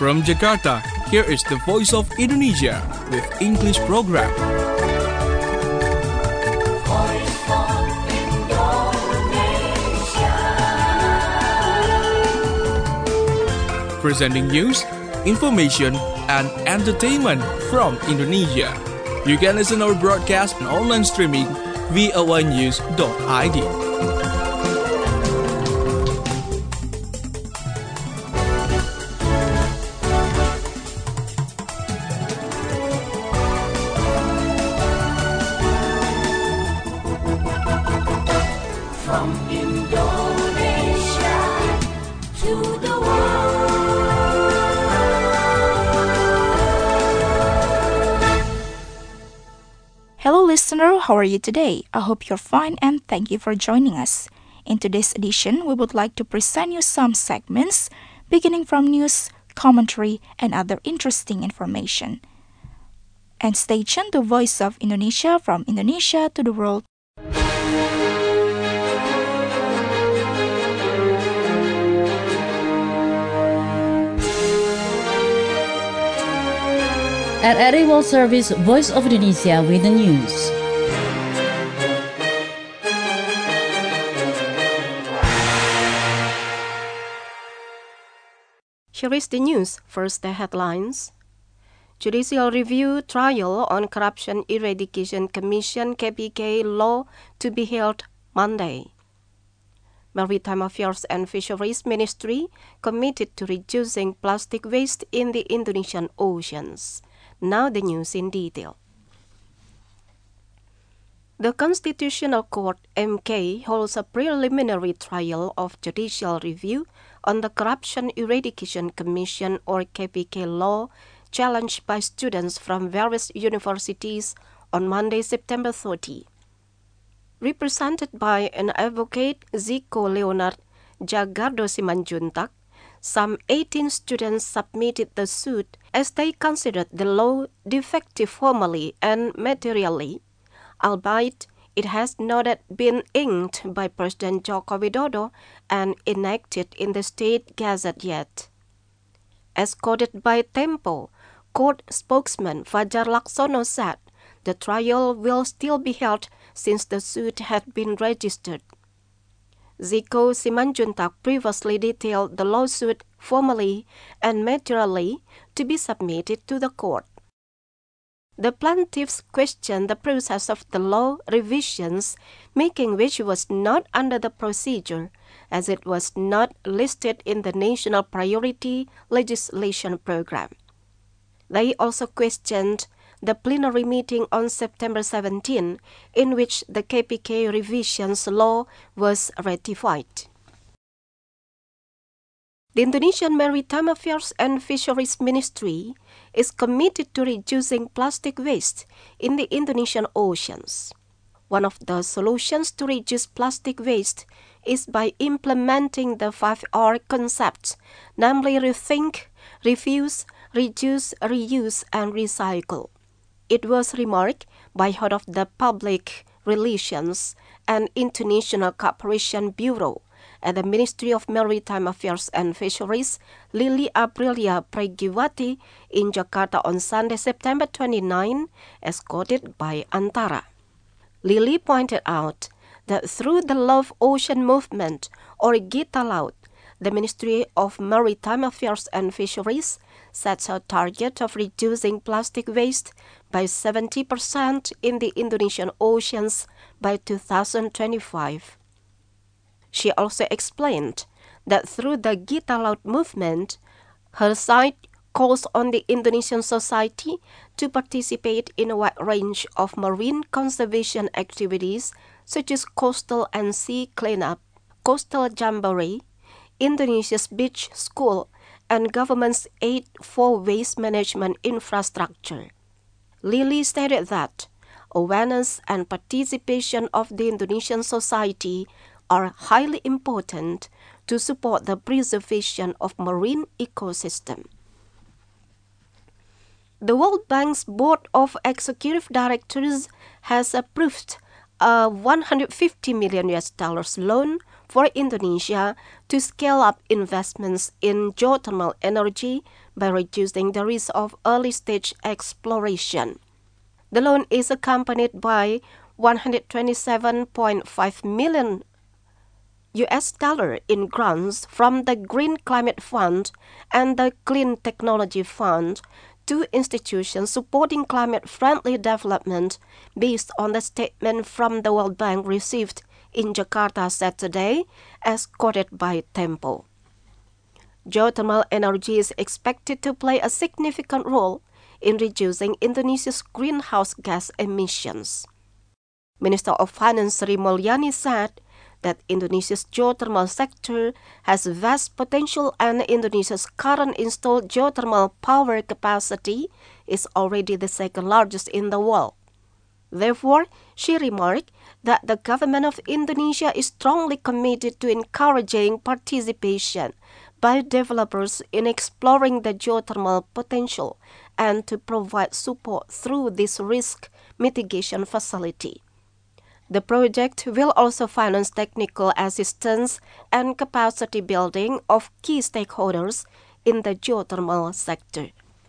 From Jakarta, here is the Voice of Indonesia with English program. Voice of Indonesia. Presenting news, information, and entertainment from Indonesia. You can listen our broadcast and online streaming voanews.id. From Indonesia to the Hello listener, how are you today? I hope you're fine and thank you for joining us. In today's edition, we would like to present you some segments beginning from news, commentary, and other interesting information. And stay tuned to Voice of Indonesia from Indonesia to the world. RRI World Service Voice of Indonesia with the news. Here is the news. First, the headlines. Judicial Review Trial on Corruption Eradication Commission KPK law to be held Monday. Maritime Affairs and Fisheries Ministry committed to reducing plastic waste in the Indonesian oceans. Now the news in detail. The Constitutional Court (MK) holds a preliminary trial of judicial review on the Corruption Eradication Commission or KPK law challenged by students from various universities on Monday, September 30. Represented by an advocate, Ziko Leonard Jagardo Simanjuntak, some 18 students submitted the suit as they considered the law defective formally and materially, albeit it has not yet been inked by President Joko Widodo and enacted in the State Gazette yet. As quoted by Tempo, court spokesman Fajar Laksono said the trial will still be held since the suit had been registered. Ziko Simanjuntak previously detailed the lawsuit formally and materially to be submitted to the court. The plaintiffs questioned the process of the law revisions, making which was not under the procedure, as it was not listed in the National Priority Legislation Program. They also questioned the plenary meeting on September 17, in which the KPK revisions law was ratified. The Indonesian Maritime Affairs and Fisheries Ministry is committed to reducing plastic waste in the Indonesian oceans. One of the solutions to reduce plastic waste is by implementing the 5R concepts, namely rethink, refuse, reduce, reuse, and recycle. It was remarked by head of the Public Relations and International Cooperation Bureau at the Ministry of Maritime Affairs and Fisheries, Lili Aprilia Pregiwati, in Jakarta on Sunday, September 29, as quoted by Antara. Lili pointed out that through the Love Ocean Movement, or Gita Laut, the Ministry of Maritime Affairs and Fisheries sets a target of reducing plastic waste by 70% in the Indonesian oceans by 2025. She also explained that through the Gita Laut movement, her site calls on the Indonesian society to participate in a wide range of marine conservation activities such as coastal and sea cleanup, coastal jamboree, Indonesia's beach school, and government's aid for waste management infrastructure. Lili stated that awareness and participation of the Indonesian society are highly important to support the preservation of marine ecosystem. The World Bank's Board of Executive Directors has approved a $150 million loan for Indonesia to scale up investments in geothermal energy by reducing the risk of early-stage exploration. The loan is accompanied by $127.5 million in grants from the Green Climate Fund and the Clean Technology Fund, two institutions supporting climate-friendly development based on the statement from the World Bank received in Jakarta Saturday, as quoted by Tempo. Geothermal energy is expected to play a significant role in reducing Indonesia's greenhouse gas emissions. Minister of Finance Sri Mulyani said that Indonesia's geothermal sector has vast potential and Indonesia's current installed geothermal power capacity is already the second largest in the world. Therefore, she remarked that the government of Indonesia is strongly committed to encouraging participation by developers in exploring the geothermal potential and to provide support through this risk mitigation facility. The project will also finance technical assistance and capacity building of key stakeholders in the geothermal sector.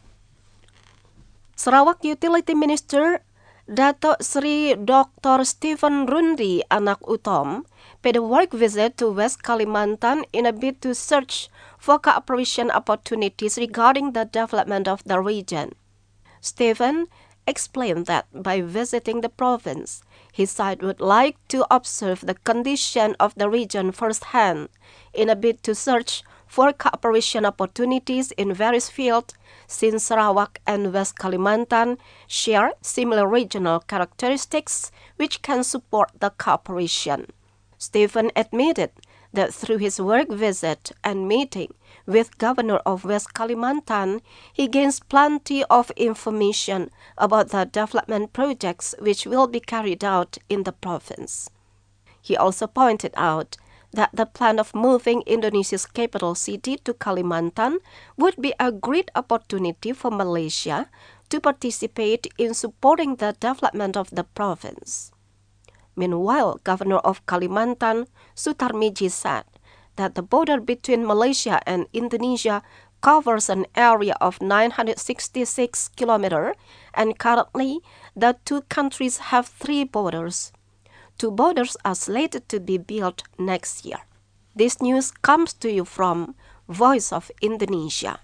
Sarawak Utility Minister Datuk Sri Dr. Stephen Rundi Anak Utom paid a work visit to West Kalimantan in a bid to search for cooperation opportunities regarding the development of the region. Stephen explained that by visiting the province, his side would like to observe the condition of the region firsthand in a bid to search for cooperation opportunities in various fields, since Sarawak and West Kalimantan share similar regional characteristics which can support the cooperation. Stephen admitted that through his work visit and meeting with Governor of West Kalimantan, he gains plenty of information about the development projects which will be carried out in the province. He also pointed out that the plan of moving Indonesia's capital city to Kalimantan would be a great opportunity for Malaysia to participate in supporting the development of the province. Meanwhile, Governor of Kalimantan, Sutarmiji, said that the border between Malaysia and Indonesia covers an area of 966 kilometers, and currently the two countries have 3 borders. 2 borders are slated to be built next year. This news comes to you from Voice of Indonesia.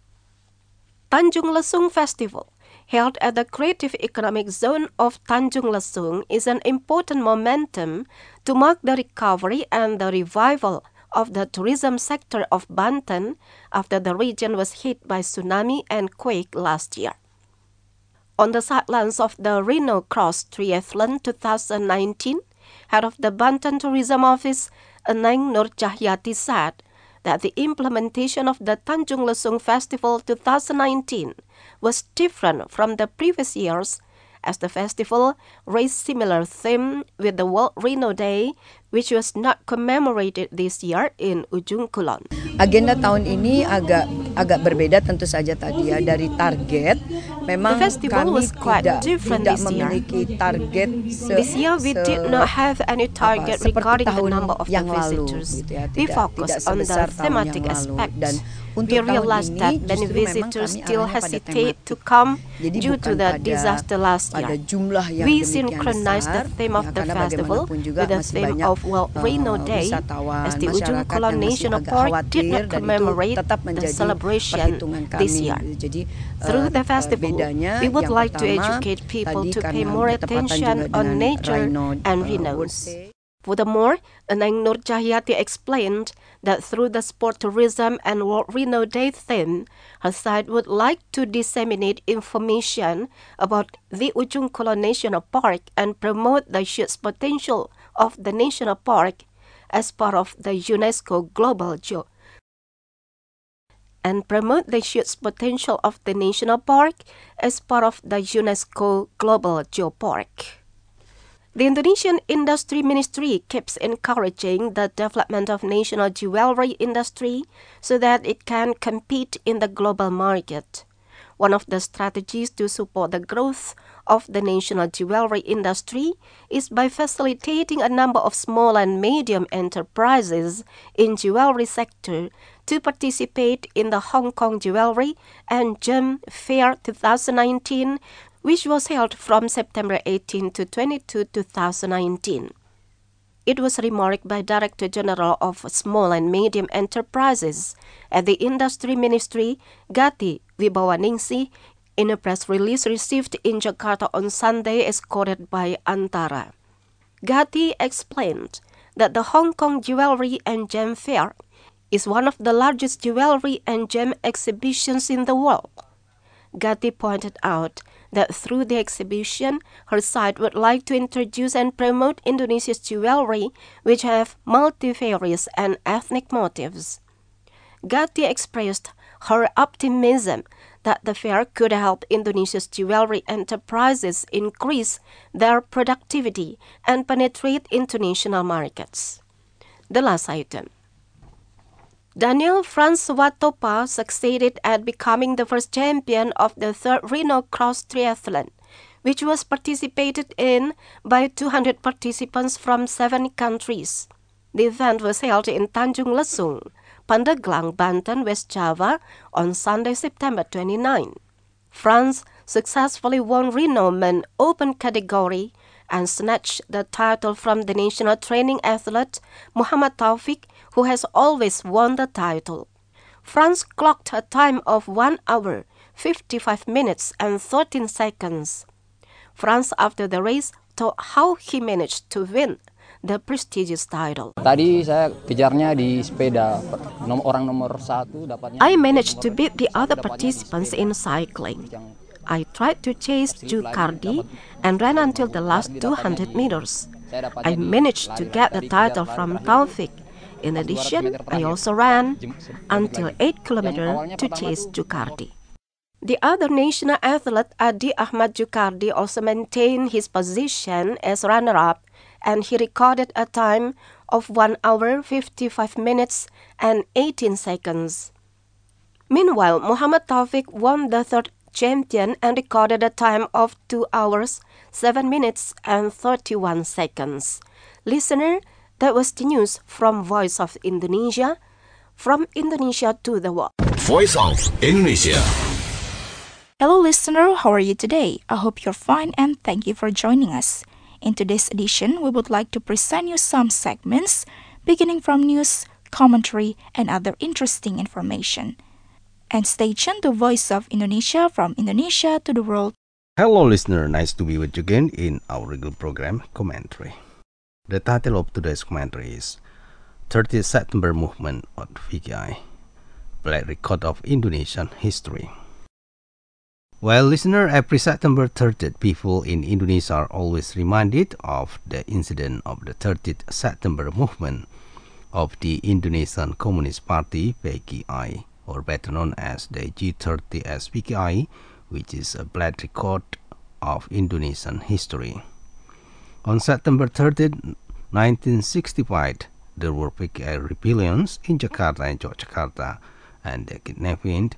Tanjung Lesung Festival, held at the Creative Economic Zone of Tanjung Lesung, is an important momentum to mark the recovery and the revival of the tourism sector of Banten after the region was hit by tsunami and quake last year. On the sidelines of the Rhino Cross Triathlon 2019, head of the Banten Tourism Office, Eneng Nur Cahyati, said that the implementation of the Tanjung Lesung Festival 2019 was different from the previous years, as the festival raised similar theme with the World Rhino Day, which was not commemorated this year in Ujung Kulon. Agenda tahun ini agak berbeda tentu saja tadi ya, dari target. Memang kami tidak memiliki target this year we did not have any target regarding the number of the visitors. We focused on the thematic aspect. We realized that many visitors still hesitate to come due to the disaster last year. We synchronized the theme of the festival with the theme of World Rhino Day, as the Ujung Kulon National Park did not commemorate the celebration this year. Through the festival, we would like to educate people to pay more attention on nature and rhinos. Furthermore, Eneng Nur Cahyati explained that through the sport tourism and World Rhino Day theme, her side would like to disseminate information about the Ujung Kulon National Park and promote the huge potential of the national park as part of the UNESCO Global Geopark. The Indonesian Industry Ministry keeps encouraging the development of national jewelry industry so that it can compete in the global market. One of the strategies to support the growth of the national jewelry industry is by facilitating a number of small and medium enterprises in jewelry sector to participate in the Hong Kong Jewelry and Gem Fair 2019, which was held from September 18 to 22, 2019. It was remarked by Director General of Small and Medium Enterprises at the Industry Ministry, Gati Wibawaningsih, in a press release received in Jakarta on Sunday as quoted by Antara. Gati explained that the Hong Kong Jewelry and Gem Fair is one of the largest jewelry and gem exhibitions in the world. Gati pointed out that through the exhibition, her site would like to introduce and promote Indonesia's jewelry, which have multifarious and ethnic motifs. Gati expressed her optimism that the fair could help Indonesia's jewelry enterprises increase their productivity and penetrate international markets. The last item. Daniel Francois Topa succeeded at becoming the first champion of the third Rhino Cross Triathlon, which was participated in by 200 participants from 7 countries. The event was held in Tanjung Lesung, Pandeglang, Banten, West Java on Sunday, September 29. France successfully won Rhino Men Open category and snatched the title from the national training athlete Muhammad Taufik, who has always won the title. France clocked a time of 1 hour, 55 minutes and 13 seconds. France, after the race, told how he managed to win the prestigious title. Tadi saya kejarnya di sepeda, orang nomor 1 dapatnya. I managed to beat the other participants in cycling. I tried to chase Jukardi and ran until the last 200 meters. I managed to get the title from Taufik. In addition, I also ran until 8 kilometers to chase Jukardi. The other national athlete Adi Ahmad Jukardi also maintained his position as runner-up, and he recorded a time of 1 hour, 55 minutes and 18 seconds. Meanwhile, Muhammad Taufik won the third champion and recorded a time of 2 hours, 7 minutes and 31 seconds. Listener, that was the news from Voice of Indonesia, from Indonesia to the world. Voice of Indonesia. Hello listener, how are you today? I hope you're fine and thank you for joining us. In today's edition, we would like to present you some segments beginning from news, commentary, and other interesting information. And stay tuned to Voice of Indonesia from Indonesia to the world. Hello listener, nice to be with you again in our regular program, Commentary. The title of today's commentary is 30th September Movement of VKI, Black Record of Indonesian History. Well, listener, every September 30th, people in Indonesia are always reminded of the incident of the 30th September movement of the Indonesian Communist Party, PKI, or better known as the G30S PKI, which is a black record of Indonesian history. On September 30th, 1965, there were PKI rebellions in Jakarta and Yogyakarta, and they kidnapped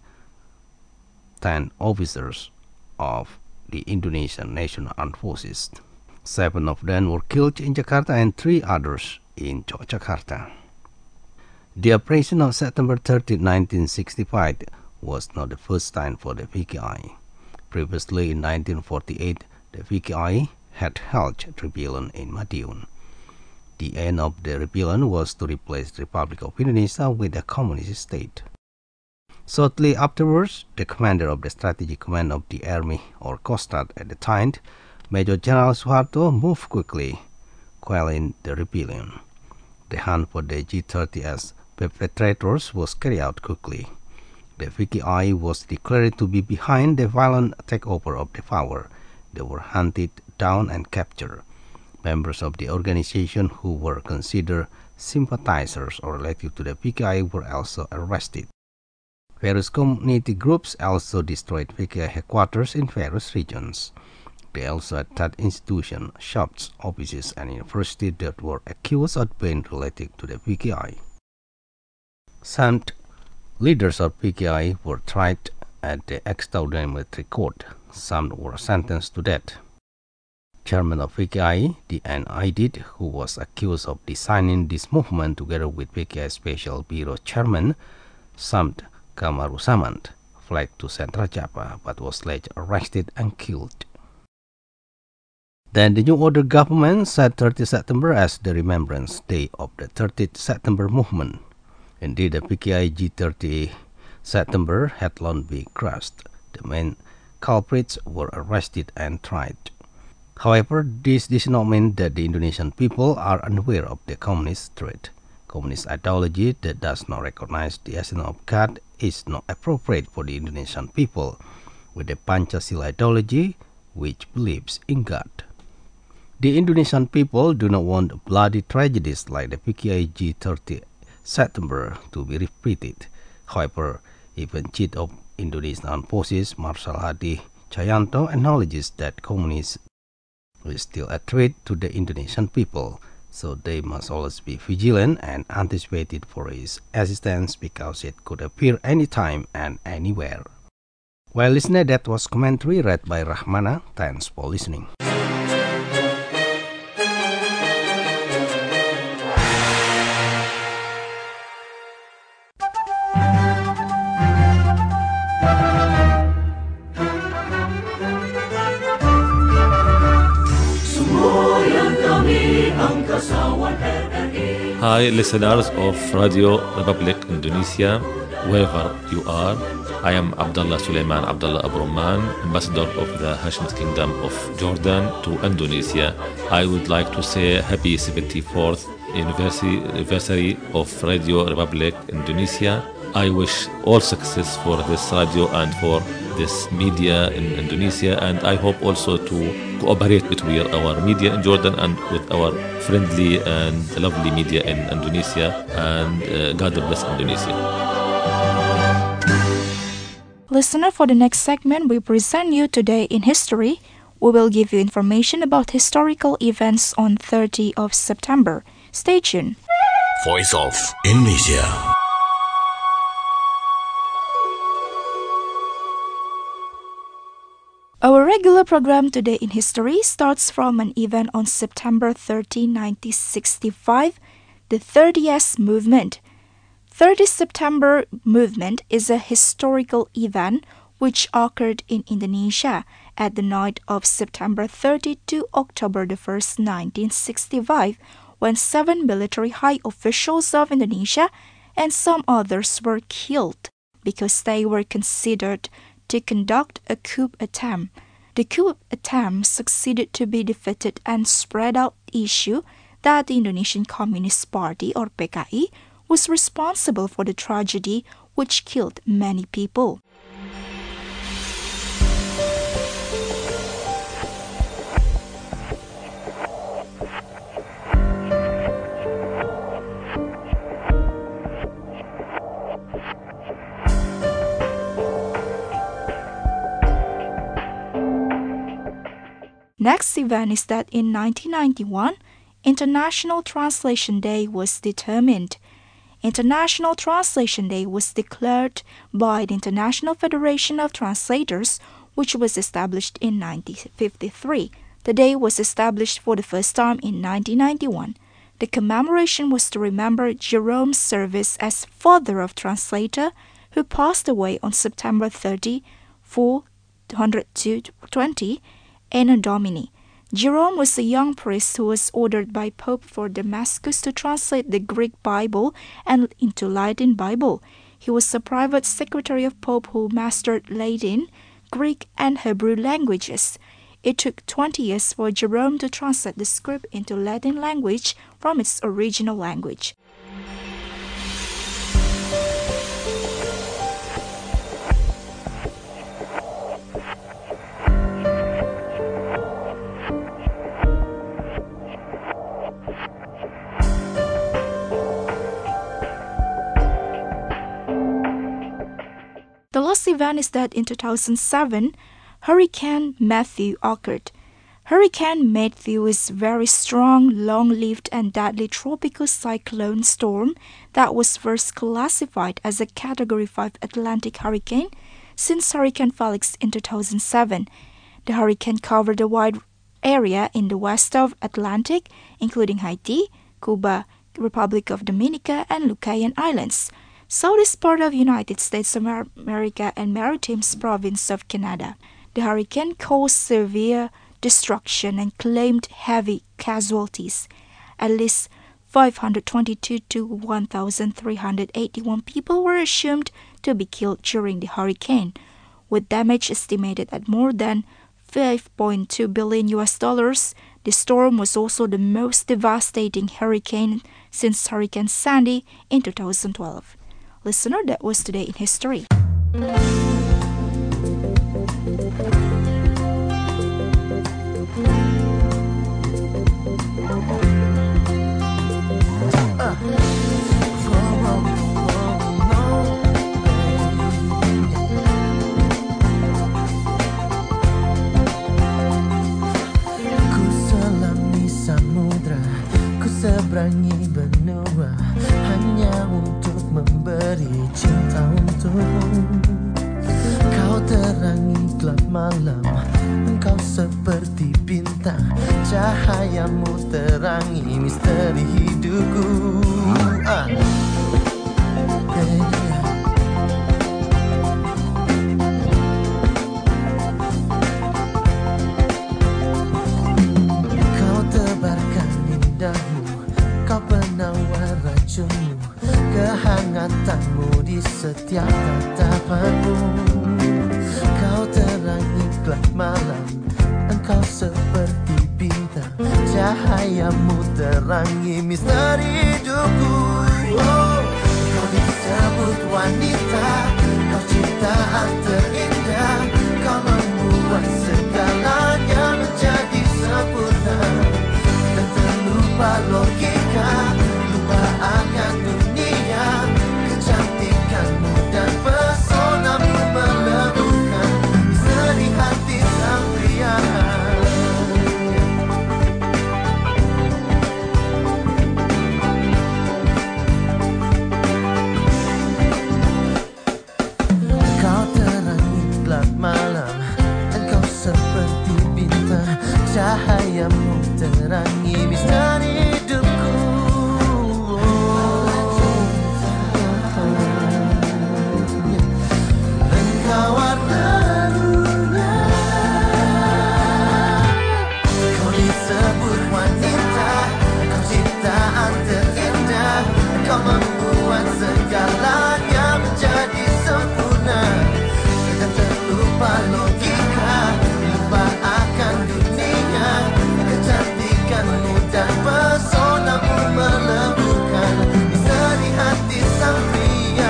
10 officers of the Indonesian National Armed Forces. 7 of them were killed in Jakarta and 3 others in Yogyakarta. The operation of September 30, 1965 was not the first time for the PKI. Previously, in 1948, the PKI had held rebellion in Madiun. The end of the rebellion was to replace the Republic of Indonesia with a communist state. Shortly afterwards, the commander of the Strategic Command of the Army, or Kostrad at the time, Major General Suharto, moved quickly, quelling the rebellion. The hunt for the G30S perpetrators was carried out quickly. The PKI was declared to be behind the violent takeover of the power. They were hunted down and captured. Members of the organization who were considered sympathizers or related to the PKI were also arrested. Various community groups also destroyed PKI headquarters in various regions. They also attacked institutions, shops, offices, and universities that were accused of being related to the PKI. Some leaders of PKI were tried at the extraordinary military court. Some were sentenced to death. Chairman of PKI, D.N. Aidit, who was accused of designing this movement together with PKI Special Bureau Chairman Samd Kamarusamand fled to Central Java but was later arrested and killed. Then the New Order government set 30 September as the Remembrance Day of the 30th September movement. Indeed, the PKI G30 September had long been crushed. The main culprits were arrested and tried. However, this does not mean that the Indonesian people are unaware of the communist threat. Communist ideology that does not recognize the essence of God is not appropriate for the Indonesian people, with the Pancasila ideology which believes in God. The Indonesian people do not want bloody tragedies like the PKI G30 September to be repeated. However, even Chief of Indonesian Armed Forces Marshal Hadi Cahyanto acknowledges that communism is still a threat to the Indonesian people, so they must always be vigilant and anticipated for its existence because it could appear anytime and anywhere. Well, listener, that was commentary read by Rahmana. Thanks for listening. Hi, listeners of Radio Republic Indonesia, wherever you are. I am Abdullah Sulaiman Abdullah Abroman, Ambassador of the Hashemite Kingdom of Jordan to Indonesia. I would like to say happy 74th anniversary of Radio Republic Indonesia. I wish all success for this radio and for this media in Indonesia, and I hope also to cooperate between our media in Jordan and with our friendly and lovely media in Indonesia, and God bless Indonesia. Listener, for the next segment we present you Today in History, we will give you information about historical events on 30th of September. Stay tuned. Voice of Indonesia. Our regular program Today in History starts from an event on September 30, 1965, the 30S Movement. 30 September Movement is a historical event which occurred in Indonesia at the night of September 30 to October 1st, 1965, when 7 military high officials of Indonesia and some others were killed because they were considered to conduct a coup attempt. The coup attempt succeeded to be defeated and spread out the issue that the Indonesian Communist Party, or PKI, was responsible for the tragedy which killed many people. Next event is that in 1991, International Translation Day was determined. International Translation Day was declared by the International Federation of Translators, which was established in 1953. The day was established for the first time in 1991. The commemoration was to remember Jerome Service as father of translator, who passed away on September 30, 420, Anno Domini. Jerome was a young priest who was ordered by Pope for Damascus to translate the Greek Bible and into Latin Bible. He was a private secretary of Pope who mastered Latin, Greek, and Hebrew languages. It took 20 years for Jerome to translate the script into Latin language from its original language. The last event is that in 2007, Hurricane Matthew occurred. Hurricane Matthew is a very strong, long-lived and deadly tropical cyclone storm that was first classified as a Category 5 Atlantic hurricane since Hurricane Felix in 2007. The hurricane covered a wide area in the west of Atlantic, including Haiti, Cuba, Republic of Dominica, and Lucayan Islands. southeast part of United States of America and Maritime province of Canada. The hurricane caused severe destruction and claimed heavy casualties. At least 522 to 1,381 people were assumed to be killed during the hurricane, with damage estimated at more than $5.2 billion. The storm was also the most devastating hurricane since Hurricane Sandy in 2012. Listener, that was Today in History. Seberangi benua hanya untuk memberi cinta untukmu. Kau terangi gelap malam, engkau seperti bintang, cahayamu terangi misteri hidupku. Kau tebarkan indahmu, kau penawar racunmu, kehangatanmu di setiap tatapanmu. Kau terangi gelap malam, engkau seperti bintang, cahayamu terangi misteri hidupku. Kau disebut wanita, kau ciptaan terindah, kau membuat segalanya menjadi sempurna. Dan terlupa logika, lupa akan dunia, kecantikanmu dan pesonamu meleburkan misteri hati sang pria. Kau terangi gelap malam, engkau seperti bintang, cahayamu terangi misteri hidupku. Engkau warna dunia, kau disebut wanita, kau ciptaan terindah, kau membuat segalanya menjadi sempurna. Dan terlupa logika, lupa akan dunia, kecantikanmu dan pesonamu meleburkan misteri hati sang pria.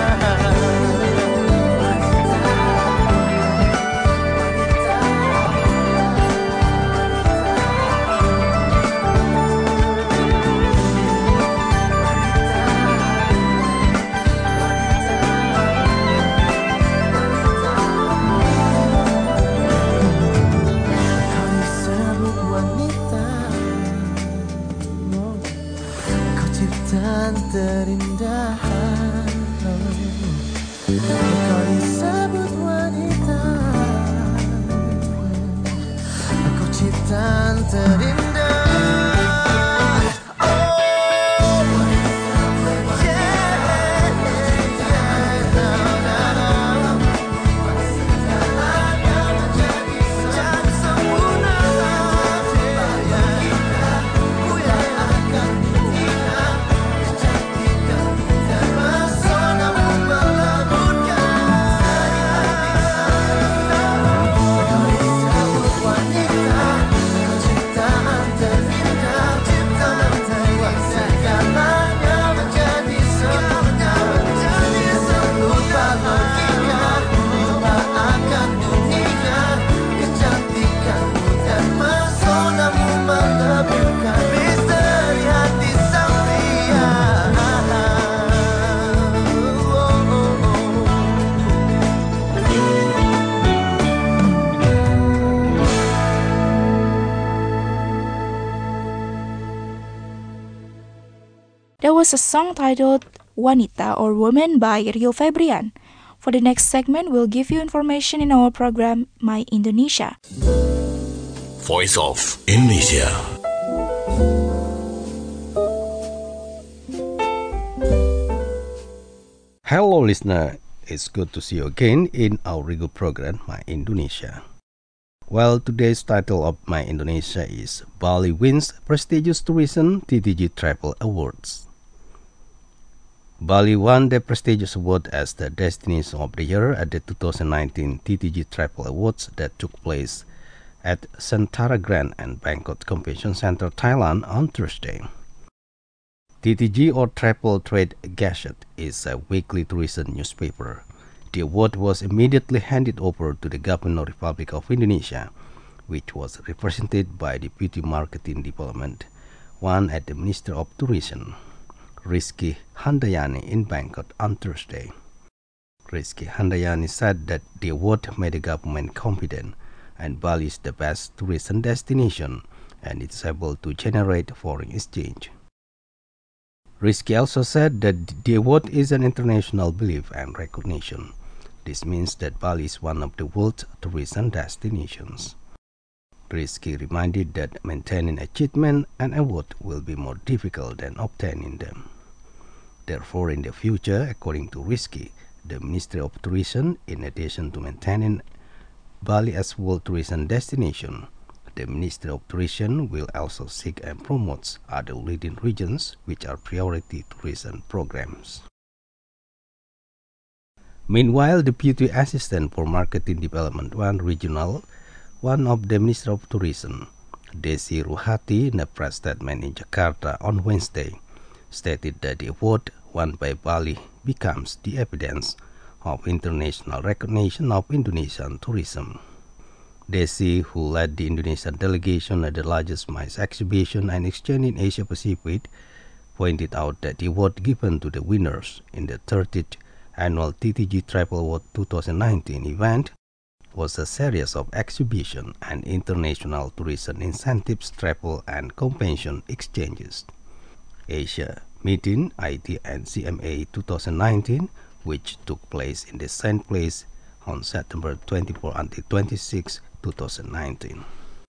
Kau disebut wanita, kau ciptaan terindah. Kau disebut wanita, kau ciptaan terindah. There was a song titled Wanita or Woman by Rio Febrian. For the next segment, we'll give you information in our program My Indonesia. Voice of Indonesia. Hello listener, it's good to see you again in our regular program, My Indonesia. Well, today's title of My Indonesia is Bali Wins Prestigious Tourism TTG Travel Awards. Bali won the prestigious award as the Destination of the Year at the 2019 TTG Travel Awards that took place at Sentara Grand and Bangkok Convention Center, Thailand on Thursday. TTG or Travel Trade Gazette is a weekly tourism newspaper. The award was immediately handed over to the Governor Republic of Indonesia, which was represented by Deputy Marketing Department, one at the Minister of Tourism, Rizky Handayani in Bangkok on Thursday. Rizky Handayani said that the award made the government confident and Bali is the best tourism destination and it is able to generate foreign exchange. Rizky also said that the award is an international belief and recognition. This means that Bali is one of the world's tourism destinations. Rizky reminded that maintaining achievement and award will be more difficult than obtaining them. Therefore, in the future, according to Rizky, the Ministry of Tourism, in addition to maintaining Bali as world tourism destination, the Ministry of Tourism will also seek and promote other leading regions which are priority tourism programs. Meanwhile, Deputy Assistant for Marketing Development 1 Regional, one of the Ministry of Tourism, Desi Ruhati, in a press statement in Jakarta on Wednesday, stated that the award won by Bali becomes the evidence of international recognition of Indonesian tourism. Desi, who led the Indonesian delegation at the largest MICE exhibition and exchange in Asia Pacific, pointed out that the award given to the winners in the 30th annual TTG Travel Award 2019 event was a series of exhibition and international tourism incentives, travel and convention exchanges. Asia Meeting IT and CMA 2019, which took place in the same place on September 24 until 26, 2019.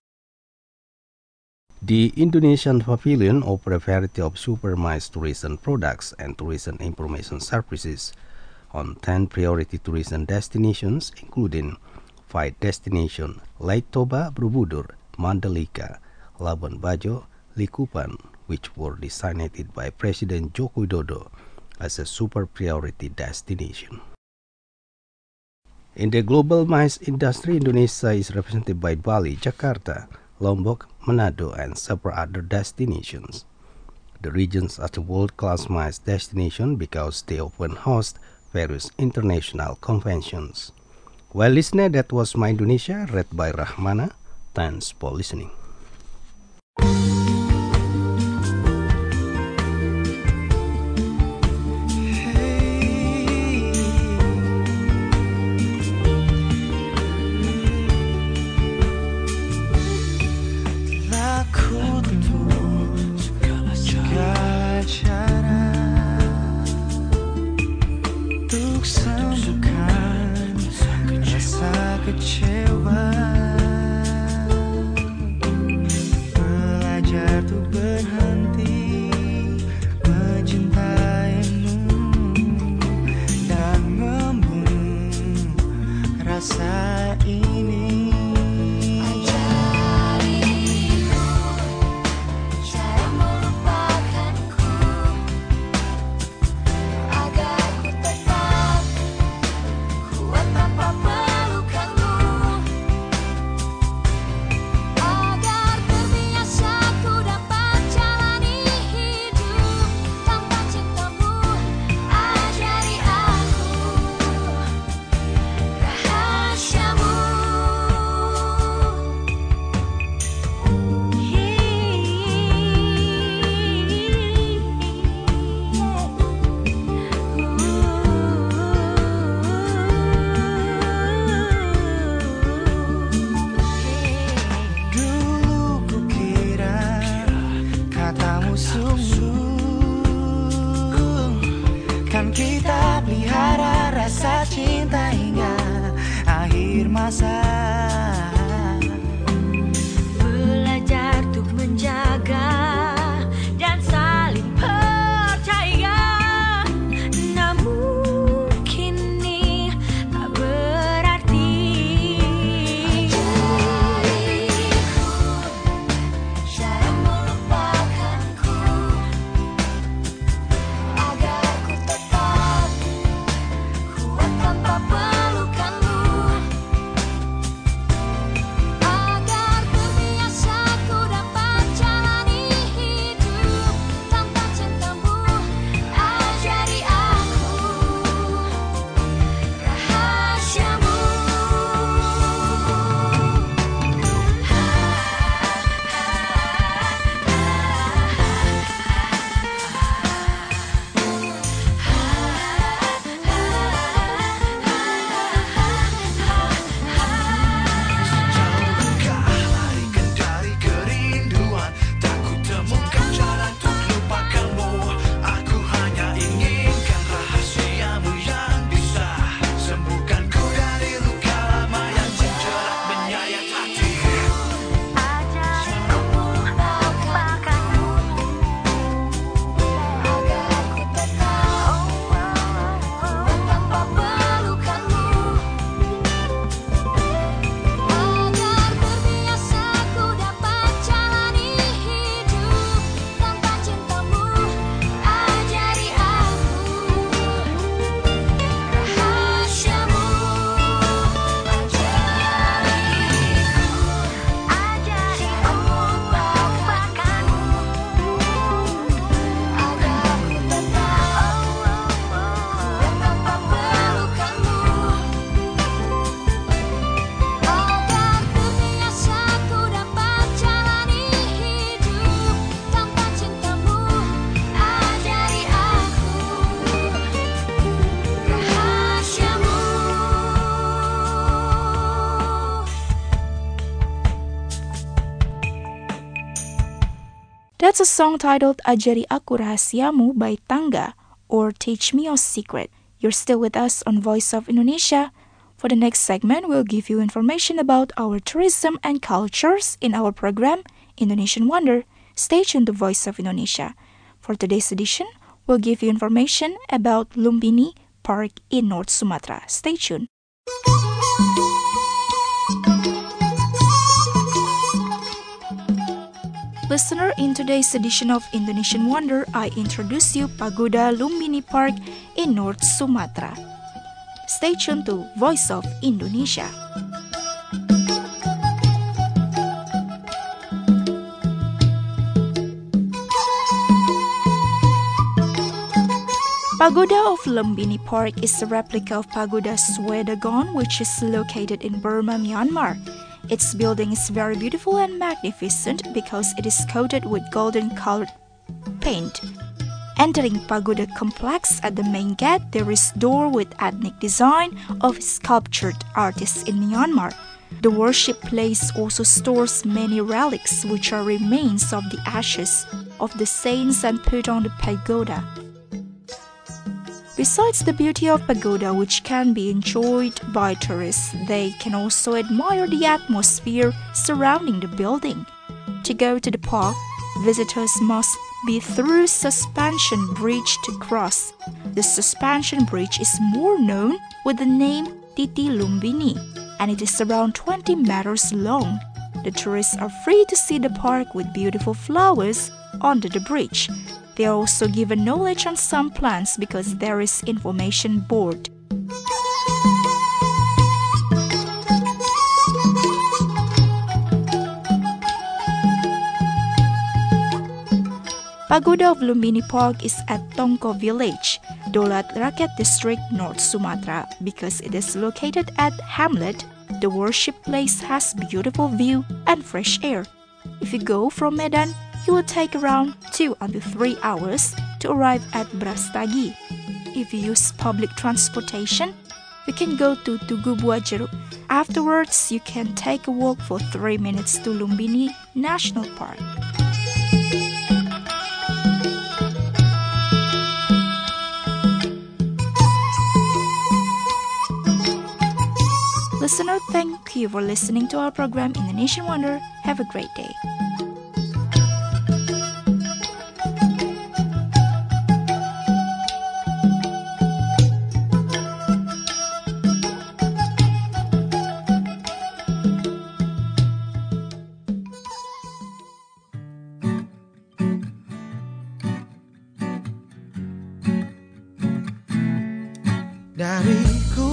The Indonesian Pavilion offers a variety of super MICE tourism products and tourism information services on 10 priority tourism destinations, including 5 destinations: Lake Toba, Borobudur, Mandalika, Labuan Bajo, Likupang, which were designated by President Joko Widodo as a super priority destination. In the global MICE industry, Indonesia is represented by Bali, Jakarta, Lombok, Manado, and several other destinations. The regions are a world-class MICE destination because they often host various international conventions. Well, listener, that was My Indonesia, read by Rahmana. Thanks for listening. Kecewa, belajar tuh berhenti mencintaimu dan membunuh rasa ini. Kan kita pelihara rasa cinta hingga akhir masa. Belajar untuk menjaga dan saling percaya. Namun That's a song titled Ajari Aku Rahasiamu by Tangga or Teach Me Your Secret. You're still with us on Voice of Indonesia. For the next segment, we'll give you information about our tourism and cultures in our program, Indonesian Wonder. Stay tuned to Voice of Indonesia. For today's edition, we'll give you information about Lumbini Park in North Sumatra. Stay tuned. Listener, in today's edition of Indonesian Wonder, I introduce you Pagoda Lumbini Park in North Sumatra. Stay tuned to Voice of Indonesia. Pagoda of Lumbini Park is a replica of Pagoda Swedagon, which is located in Burma, Myanmar. Its building is very beautiful and magnificent because it is coated with golden-colored paint. Entering Pagoda complex at the main gate, there is door with ethnic design of sculptured artists in Myanmar. The worship place also stores many relics, which are remains of the ashes of the saints and put on the pagoda. Besides the beauty of pagoda, which can be enjoyed by tourists, they can also admire the atmosphere surrounding the building. To go to the park, visitors must be through suspension bridge to cross. The suspension bridge is more known with the name Titi Lumbini, and it is around 20 meters long. The tourists are free to see the park with beautiful flowers under the bridge. They are also given knowledge on some plants because there is information board. Pagoda of Lumbini Park is at Tongko Village, Dolat Rakyat District, North Sumatra. Because it is located at Hamlet, the worship place has beautiful view and fresh air. If you go from Medan, you will take around 2 until 3 hours to arrive at Brastagi. If you use public transportation, you can go to Tugu Buajeruk. Afterwards, you can take a walk for 3 minutes to Lumbini National Park. Listener, thank you for listening to our program Indonesian Wonder. Have a great day. Dariku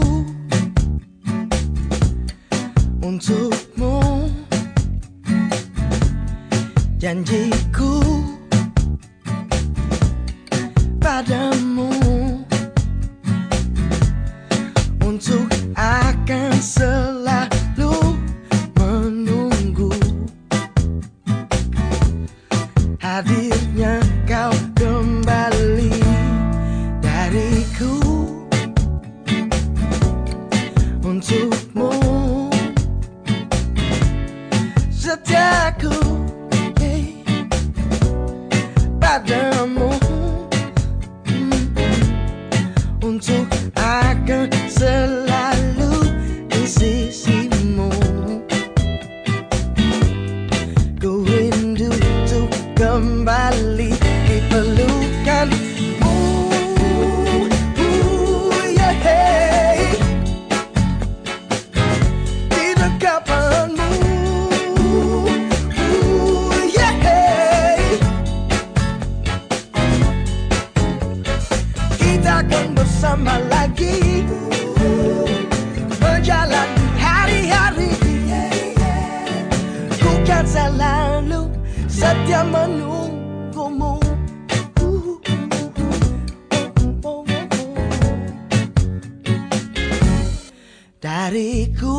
untukmu, janjiku padamu untuk akan selalu menunggu hadirnya kau kembali. Dariku untukmu, setiaku padamu, untuk akan selalu di sisimu. Ku rindu untuk kembali di pelukanmu. Bersama lagi menjalani hari-hari, ku kan selalu setia menunggumu. Dariku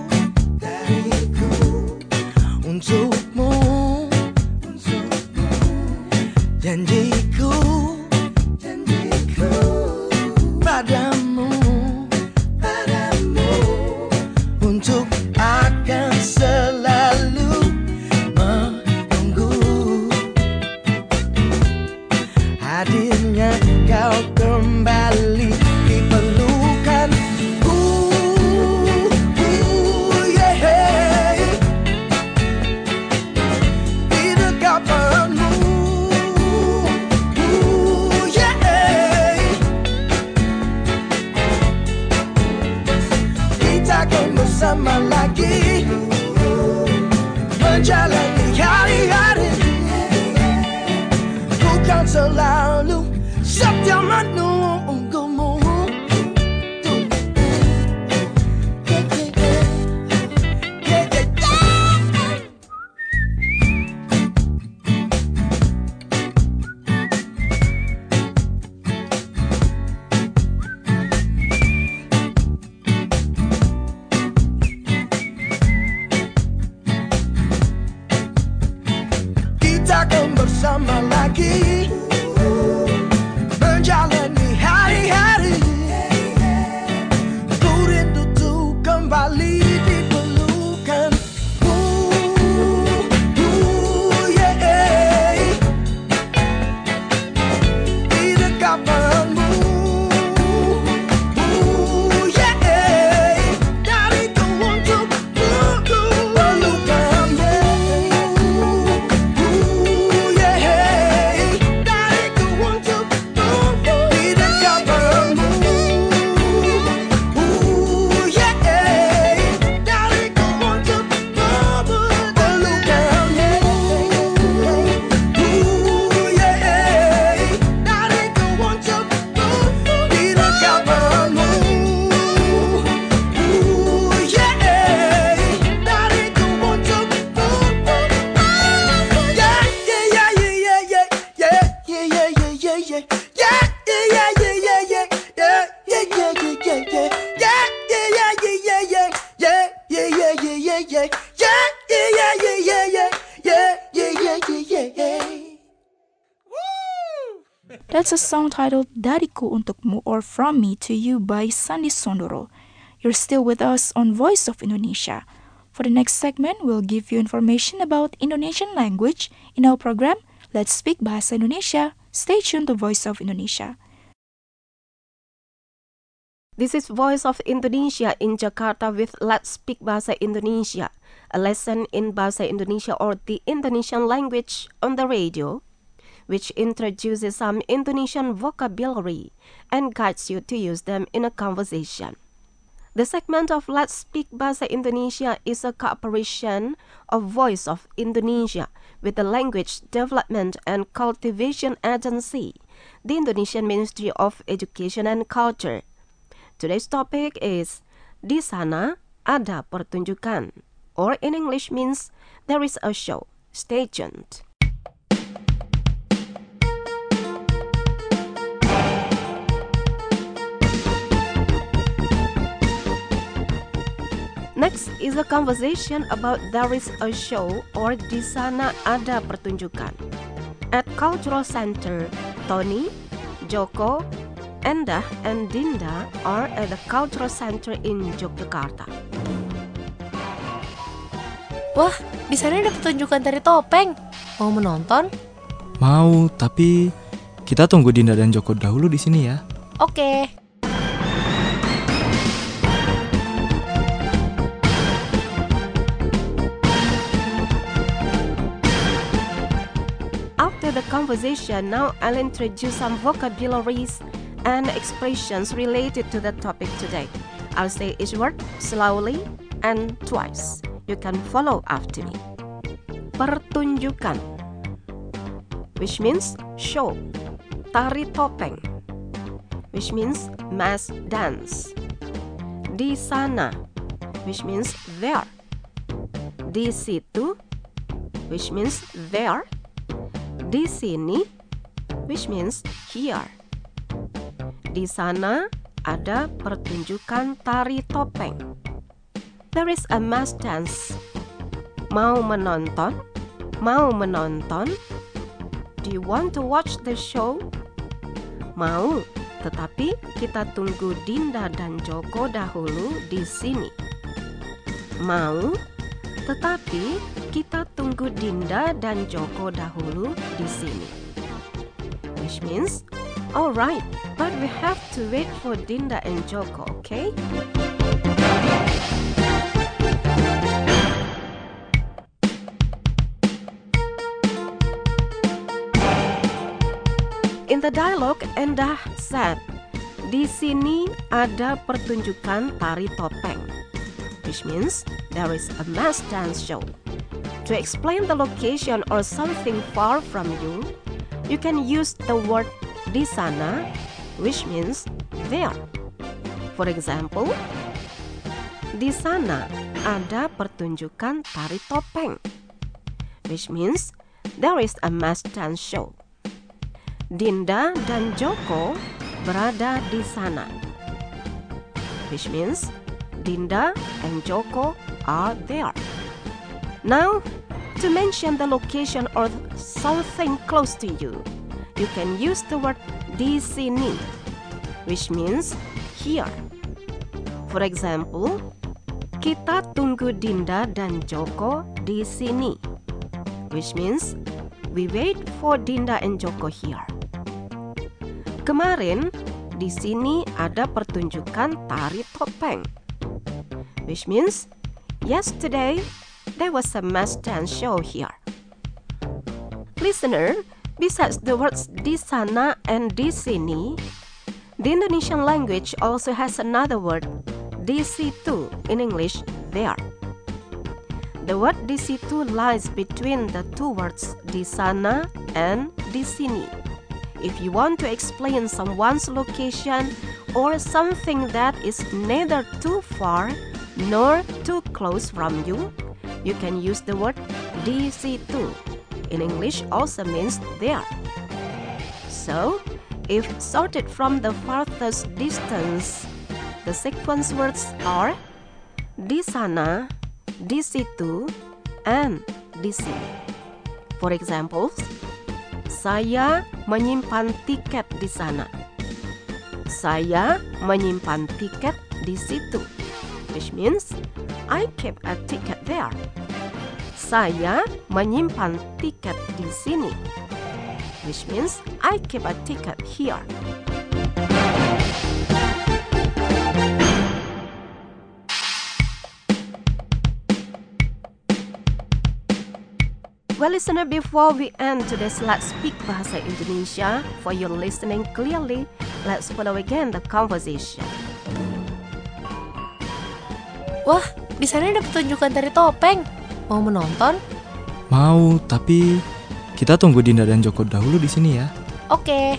untukmu, janjiku padamu, untuk akan selalu menunggu selalu setiap menunggumu. Kita akan bersama lagi menjalani hari-hari. Ku rindu tuh kembali dipelukan. Yeah. Di dekatmu. Yeah. Dariku untuk pelukan. That's a song titled Dariku Untukmu or From Me to You by Sandy Sondoro. You're still with us on Voice of Indonesia. For the next segment, we'll give you information about Indonesian language in our program, Let's Speak Bahasa Indonesia. Stay tuned to Voice of Indonesia. This is Voice of Indonesia in Jakarta with Let's Speak Bahasa Indonesia, a lesson in Bahasa Indonesia or the Indonesian language on the radio, which introduces some Indonesian vocabulary and guides you to use them in a conversation. The segment of Let's Speak Bahasa Indonesia is a cooperation of Voice of Indonesia with the Language Development and Cultivation Agency, the Indonesian Ministry of Education and Culture. Today's topic is Di Sana Ada Pertunjukan, or in English means there is a show. Stay tuned. Next is a conversation about there is a show or di sana ada pertunjukan. At Cultural Center, Tony, Joko, Endah, and Dinda are at the Cultural Center in Yogyakarta. Wah, di sana ada pertunjukan tari topeng. Mau menonton? Mau, tapi kita tunggu Dinda dan Joko dahulu di sini ya. Oke. After the conversation, now I'll introduce some vocabularies and expressions related to the topic today. I'll say each word slowly and twice. You can follow after me. Pertunjukan, which means show. Tari topeng, which means mass dance. Di sana, which means there. Di situ, which means there. Di sini, which means here. Di sana ada pertunjukan tari topeng. There is a mass dance. Mau menonton? Mau menonton? Do you want to watch the show? Mau, tetapi kita tunggu Dinda dan Joko dahulu di sini. Mau, tetapi kita tunggu Dinda dan Joko dahulu di sini. Which means, alright, but we have to wait for Dinda and Joko, okay? In the dialogue, Endah said, di sini ada pertunjukan tari topeng, which means there is a mass dance show. To explain the location or something far from you, you can use the word di sana, which means there. For example, di sana ada pertunjukan tari topeng, which means there is a mass dance show. Dinda dan Joko berada di sana, which means Dinda and Joko are there. Now, to mention the location or something close to you, you can use the word di sini, which means here. For example, kita tunggu Dinda dan Joko di sini, which means we wait for Dinda and Joko here. Kemarin di sini ada pertunjukan tari topeng, which means yesterday there was a mass dance show here. Listener, besides the words di sana and di sini, the Indonesian language also has another word, di situ, in English, there. The word di situ lies between the two words di sana and di sini. If you want to explain someone's location or something that is neither too far nor too close from you, you can use the word di situ. In English also means there. So, if sorted from the farthest distance, the sequence words are di sana, di situ, and di sini. For example, saya menyimpan tiket di sana. Saya menyimpan tiket di situ, which means I keep a ticket there. Saya menyimpan tiket di sini, which means I keep a ticket here. Well, listener, before we end today's Let's Speak Bahasa Indonesia, for your listening clearly, let's follow again the conversation. Wah, di sana ada pertunjukan tari topeng. Mau menonton? Mau, tapi kita tunggu Dinda dan Joko dahulu di sini ya. Oke.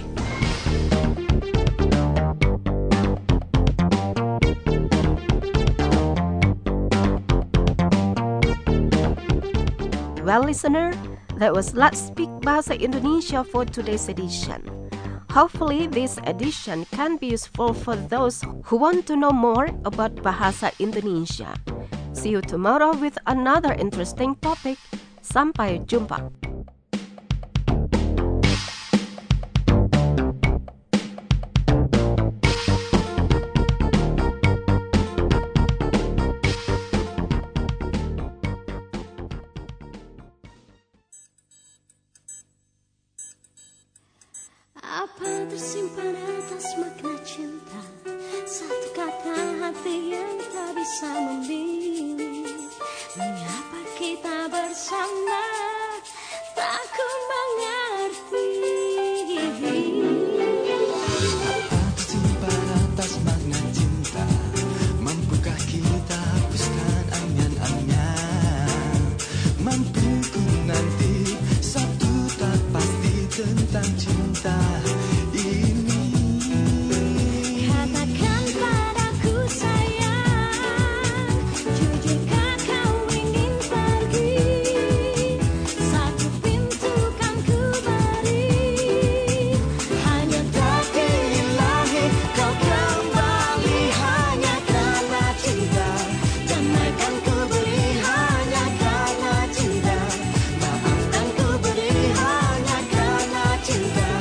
Well, listener, that was Let's Speak Bahasa Indonesia for today's edition. Hopefully, this edition can be useful for those who want to know more about Bahasa Indonesia. See you tomorrow with another interesting topic. Sampai jumpa. Apa tersimpan atas makna cinta, satu kata hati yang tak bisa memilih. Mengapa kita bersama, tak ku mengerti. Apa tersimpan atas makna cinta, mampukah kita hapuskan angan-angan? Mampu ku nanti satu tak pasti tentang cinta ini. Katakan padaku sayang, jujurkah kau ingin pergi? Satu pintu kan ku beri, hanya takdir ilahi kau kembali hanya karena cinta. Damaikan ku beri hanya karena cinta. Maafkan ku beri hanya karena cinta.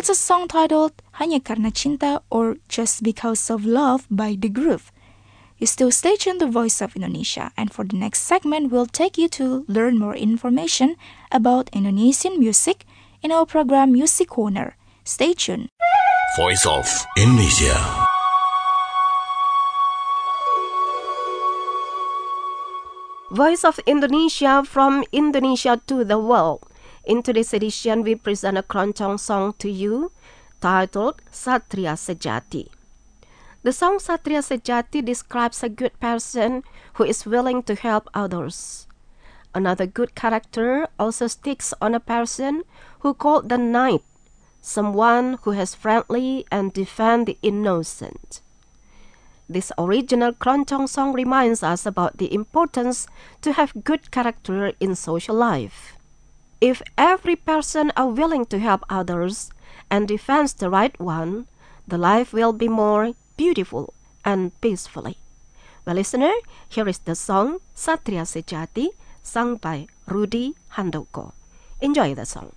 That's a song titled Hanya Karena Cinta or Just Because of Love by The Groove. You still stay tuned to Voice of Indonesia, and for the next segment, we'll take you to learn more information about Indonesian music in our program Music Corner. Stay tuned. Voice of Indonesia. Voice of Indonesia, from Indonesia to the world. In today's edition, we present a keroncong song to you titled Satria Sejati. The song Satria Sejati describes a good person who is willing to help others. Another good character also sticks on a person who called the knight, someone who has friendly and defend the innocent. This original keroncong song reminds us about the importance to have good character in social life. If every person are willing to help others and defends the right one, the life will be more beautiful and peacefully. Well, listener, here is the song Satria Sejati, sung by Rudy Handoko. Enjoy the song.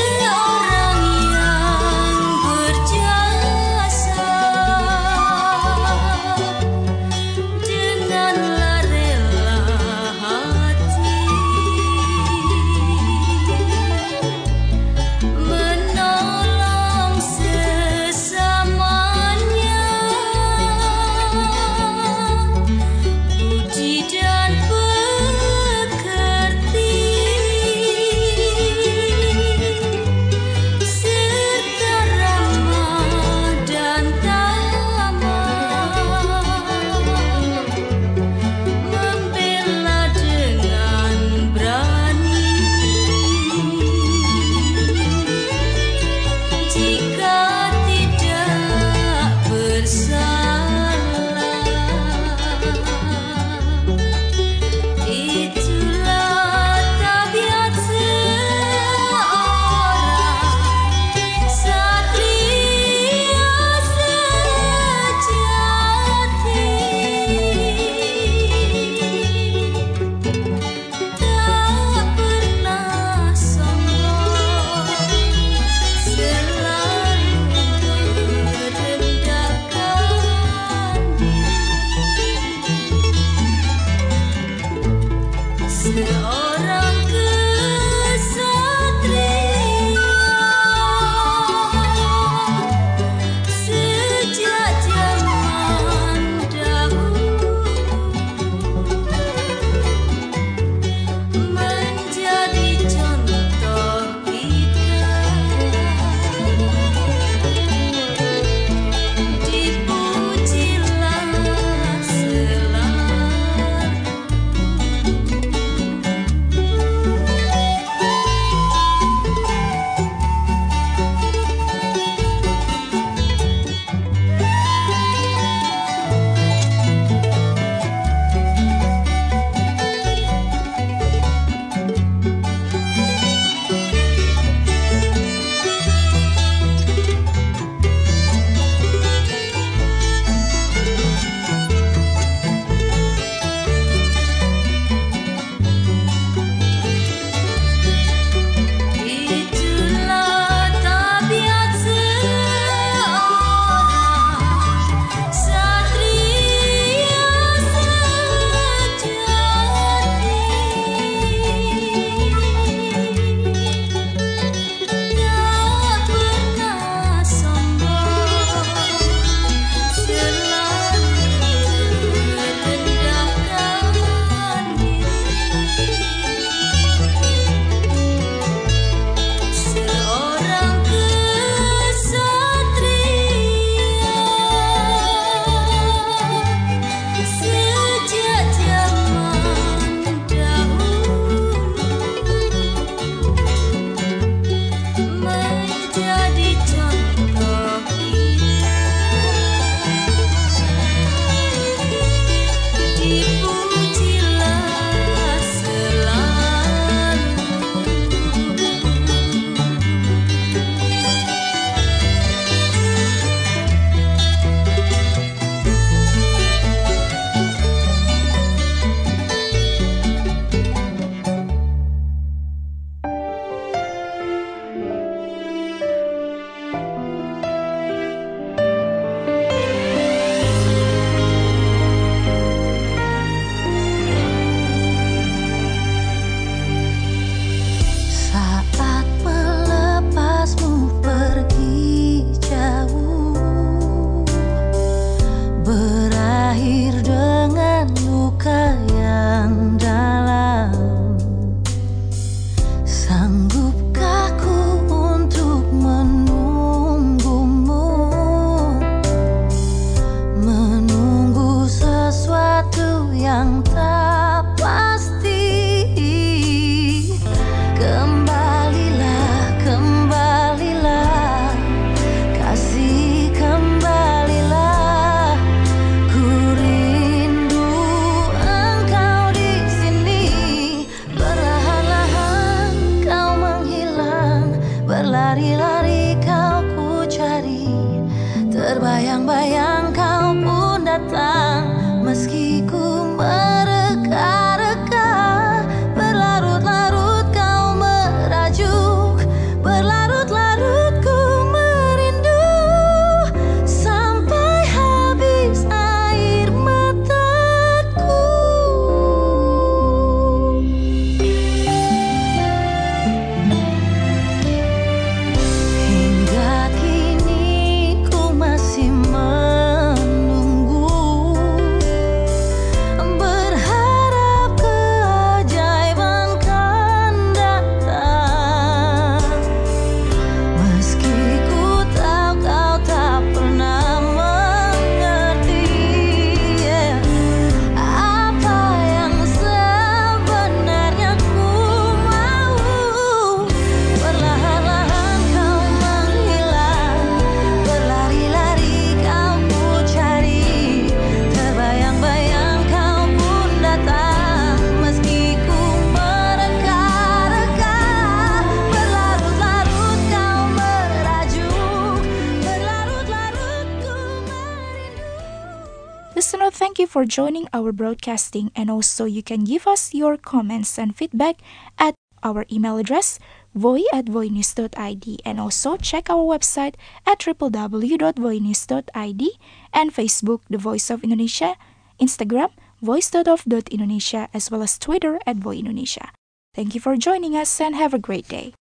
Seorang yang berjasa thank you for joining our broadcasting, and also you can give us your comments and feedback at our email address voi@voinews.id, and also check our website at www.voinews.id, and Facebook The Voice of Indonesia, Instagram voice.of.indonesia, as well as Twitter @voindonesia. Thank you for joining us and have a great day.